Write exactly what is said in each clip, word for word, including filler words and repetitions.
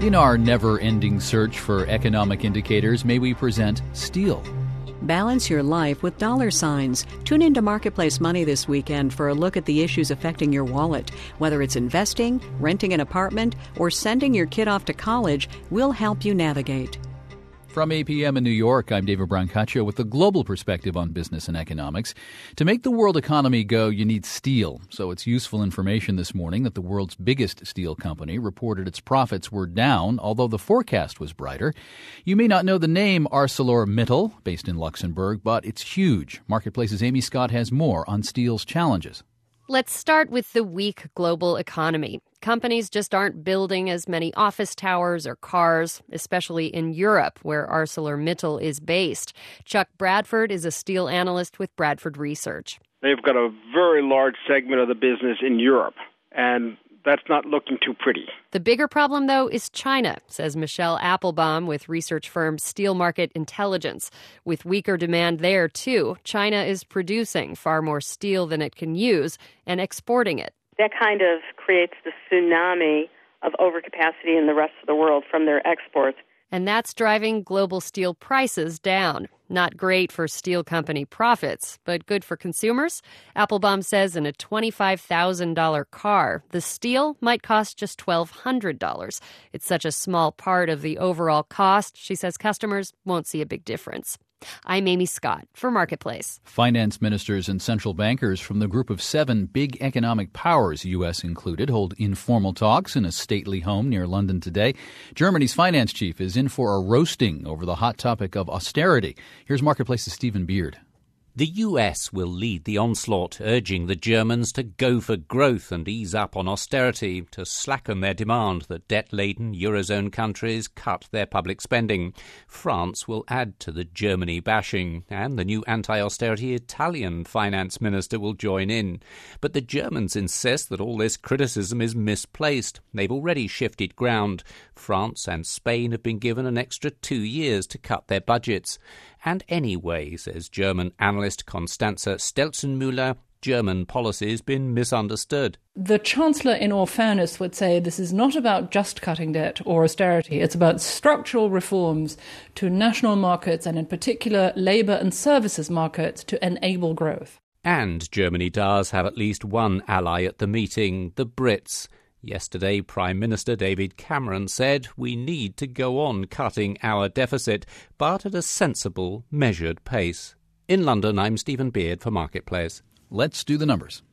In our never-ending search for economic indicators, may we present steel. Balance your life with dollar signs. Tune into Marketplace Money this weekend for a look at the issues affecting your wallet. Whether it's investing, renting an apartment, or sending your kid off to college, we'll help you navigate. From A P M in New York, I'm David Brancaccio with the global perspective on business and economics. To make the world economy go, you need steel. So it's useful information this morning that the world's biggest steel company reported its profits were down, although the forecast was brighter. You may not know the name ArcelorMittal, based in Luxembourg, but it's huge. Marketplace's Amy Scott has more on steel's challenges. Let's start with the weak global economy. Companies just aren't building as many office towers or cars, especially in Europe, where ArcelorMittal is based. Chuck Bradford is a steel analyst with Bradford Research. They've got a very large segment of the business in Europe, and that's not looking too pretty. The bigger problem, though, is China, says Michelle Applebaum with research firm Steel Market Intelligence. With weaker demand there, too, China is producing far more steel than it can use and exporting it. That kind of creates the tsunami of overcapacity in the rest of the world from their exports. And that's driving global steel prices down. Not great for steel company profits, but good for consumers. Applebaum says in a twenty-five thousand dollars car, the steel might cost just twelve hundred dollars. It's such a small part of the overall cost, she says customers won't see a big difference. I'm Amy Scott for Marketplace. Finance ministers and central bankers from the group of seven big economic powers, U S included, hold informal talks in a stately home near London today. Germany's finance chief is in for a roasting over the hot topic of austerity. Here's Marketplace's Stephen Beard. The U S will lead the onslaught, urging the Germans to go for growth and ease up on austerity, to slacken their demand that debt-laden Eurozone countries cut their public spending. France will add to the Germany bashing, and the new anti-austerity Italian finance minister will join in. But the Germans insist that all this criticism is misplaced. They've already shifted ground. France and Spain have been given an extra two years to cut their budgets. And anyway, says German analyst Constanze Stelzenmüller, German policy has been misunderstood. The Chancellor, in all fairness, would say this is not about just cutting debt or austerity. It's about structural reforms to national markets and in particular labour and services markets to enable growth. And Germany does have at least one ally at the meeting, the Brits. Yesterday, Prime Minister David Cameron said we need to go on cutting our deficit, but at a sensible, measured pace. In London, I'm Stephen Beard for Marketplace. Let's do the numbers.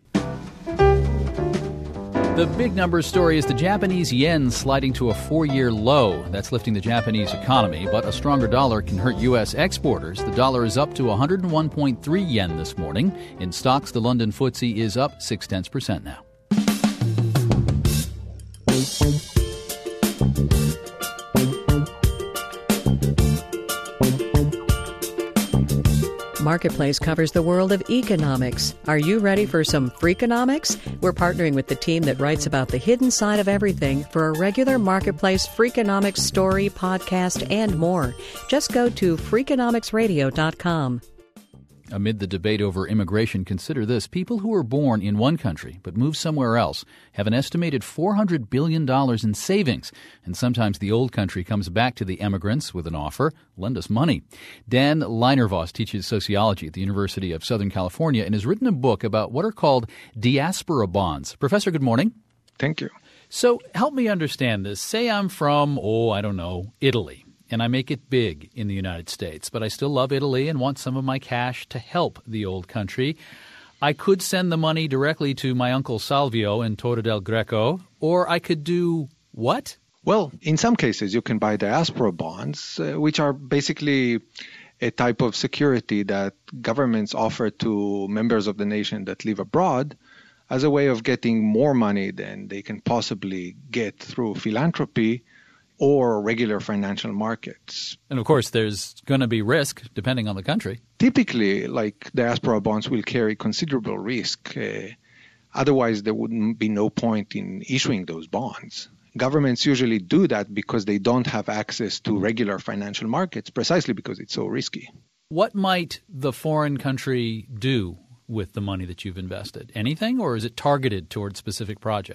The big numbers story is the Japanese yen sliding to a four-year low. That's lifting the Japanese economy, but a stronger dollar can hurt U S exporters. The dollar is up to one hundred one point three yen this morning. In stocks, the London F T S E is up six tenths percent now. Marketplace covers the world of economics. Are you ready for some Freakonomics? We're partnering with the team that writes about the hidden side of everything for a regular Marketplace Freakonomics story, podcast, and more. Just go to freakonomics radio dot com. Amid the debate over immigration, consider this. People who are born in one country but move somewhere else have an estimated four hundred billion dollars in savings. And sometimes the old country comes back to the emigrants with an offer, lend us money. Dan Leinervos teaches sociology at the University of Southern California and has written a book about what are called diaspora bonds. Professor, good morning. Thank you. So help me understand this. Say I'm from, oh, I don't know, Italy. And I make it big in the United States, but I still love Italy and want some of my cash to help the old country. I could send the money directly to my uncle Salvio in Torre del Greco, or I could do what? Well, in some cases, you can buy diaspora bonds, uh, which are basically a type of security that governments offer to members of the nation that live abroad as a way of getting more money than they can possibly get through philanthropy or regular financial markets. And of course, there's going to be risk depending on the country. Typically, like diaspora bonds will carry considerable risk. Uh, otherwise, there wouldn't be no point in issuing those bonds. Governments usually do that because they don't have access to regular financial markets, precisely because it's so risky. What might the foreign country do with the money that you've invested? Anything, or is it targeted towards specific projects?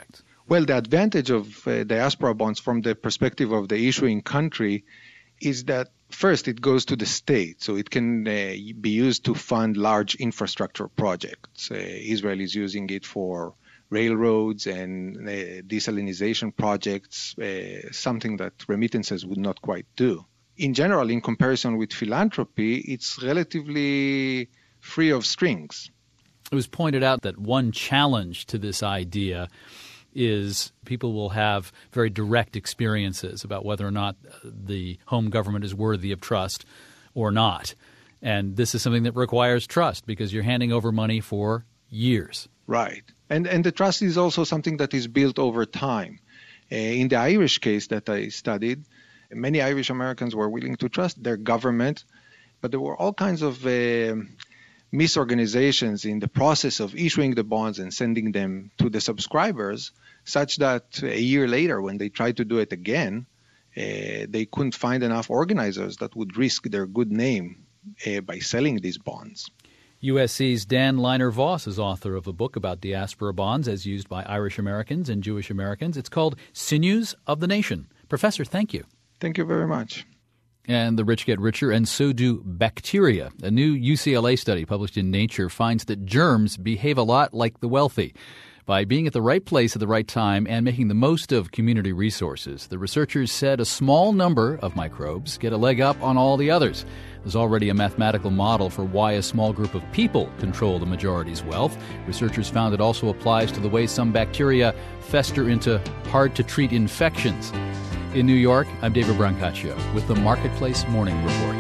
Well, the advantage of uh, diaspora bonds from the perspective of the issuing country is that, first, it goes to the state, so it can uh, be used to fund large infrastructure projects. Uh, Israel is using it for railroads and uh, desalinization projects, uh, something that remittances would not quite do. In general, in comparison with philanthropy, it's relatively free of strings. It was pointed out that one challenge to this idea is people will have very direct experiences about whether or not the home government is worthy of trust or not. And this is something that requires trust because you're handing over money for years. Right. And and the trust is also something that is built over time. Uh, in the Irish case that I studied, many Irish Americans were willing to trust their government, but there were all kinds of uh, misorganizations in the process of issuing the bonds and sending them to the subscribers, such that a year later, when they tried to do it again, uh, they couldn't find enough organizers that would risk their good name uh, by selling these bonds. U S C's Dan Leiner-Voss is author of a book about diaspora bonds as used by Irish Americans and Jewish Americans. It's called Sinews of the Nation. Professor, thank you. Thank you very much. And the rich get richer, and so do bacteria. A new U C L A study published in Nature finds that germs behave a lot like the wealthy. By being at the right place at the right time and making the most of community resources, the researchers said a small number of microbes get a leg up on all the others. There's already a mathematical model for why a small group of people control the majority's wealth. Researchers found it also applies to the way some bacteria fester into hard-to-treat infections. In New York, I'm David Brancaccio with the Marketplace Morning Report.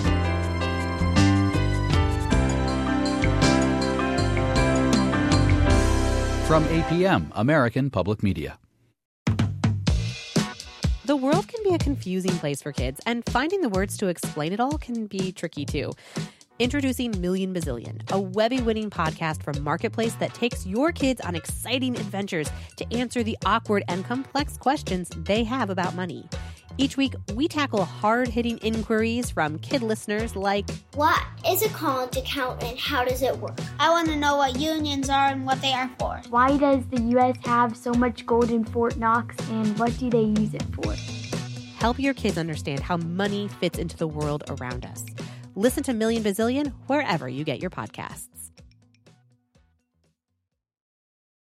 From A P M, American Public Media. The world can be a confusing place for kids, and finding the words to explain it all can be tricky too. Introducing Million Bazillion, a Webby-winning podcast from Marketplace that takes your kids on exciting adventures to answer the awkward and complex questions they have about money. Each week, we tackle hard-hitting inquiries from kid listeners like, what is a college account and how does it work? I want to know what unions are and what they are for. Why does the U S have so much gold in Fort Knox and what do they use it for? Help your kids understand how money fits into the world around us. Listen to Million Bazillion wherever you get your podcasts.